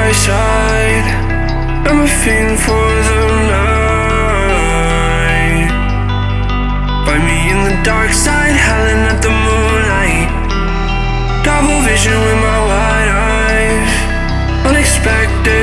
my side. I'm a fiend for the night. Find me in the dark side, howling at the moonlight. Double vision with my wide eyes. Unexpected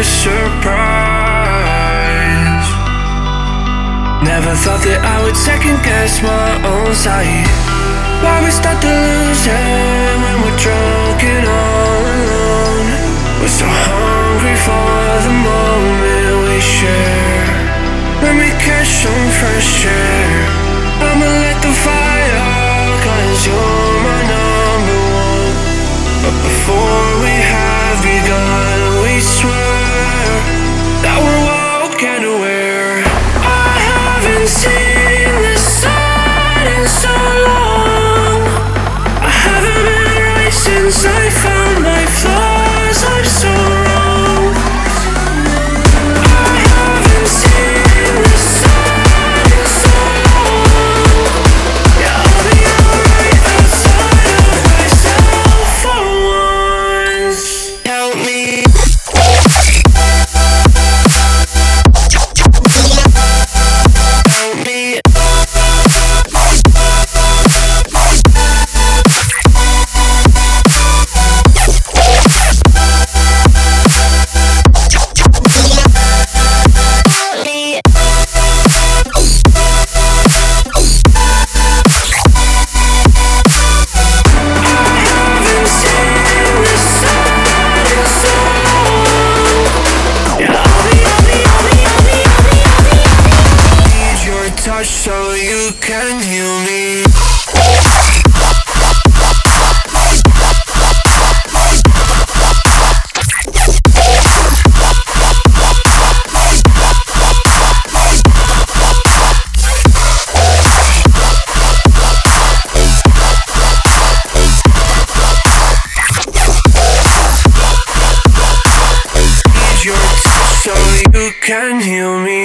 surprise. Never thought that I would second guess my own sight. Why we start to lose it when we're drunk and all alone? We're so hungry for the moment we share. Let me catch some fresh air. I'ma let the fire, 'cause you're my number one. But before we have begun, we swear that we're walking aware. I haven't seen the sun in so long. I haven't been right since I found my flaws. I'm so wrong. I haven't seen the sun in so long. Yeah, I'll be alright outside of myself for once. Help me. Help me. Touch so you can heal me. Need your touch so you can heal me.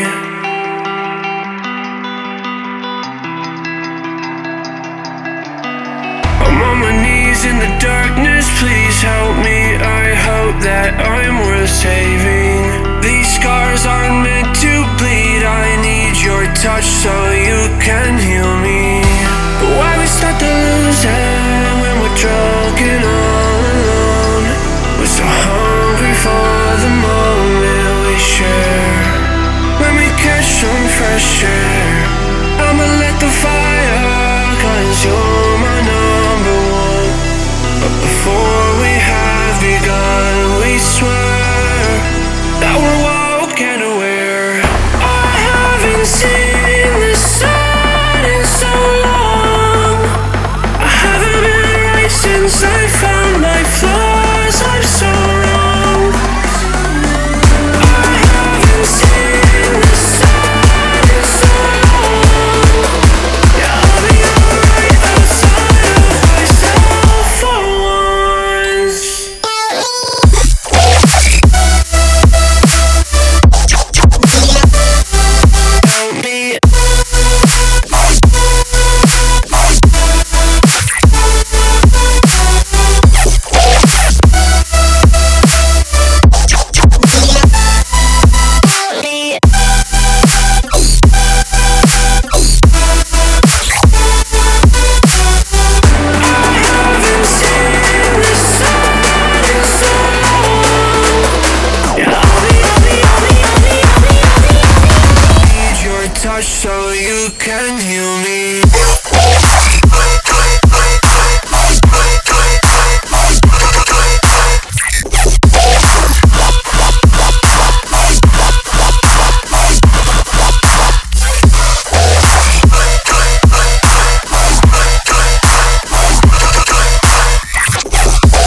I'm on my knees in the darkness, please help me. I hope that I'm worth saving. These scars aren't meant to bleed. I need your touch so you can heal me. But why we start to lose it when we're drunk and all alone? We're so hungry for the moment we share. Let me catch some fresh air. I'ma let the fire, 'cause you're my number one. But before we have begun, we swear that we're walking aware. I haven't seen the sun in so long. I haven't been right since I found my flaws. I'm so wrong. I haven't seen the sun in so long. Yeah, I'll be alright outside of myself for once. Help me. Touch so you can heal me.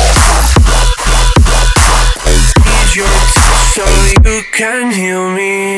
Need your touch so you can heal me.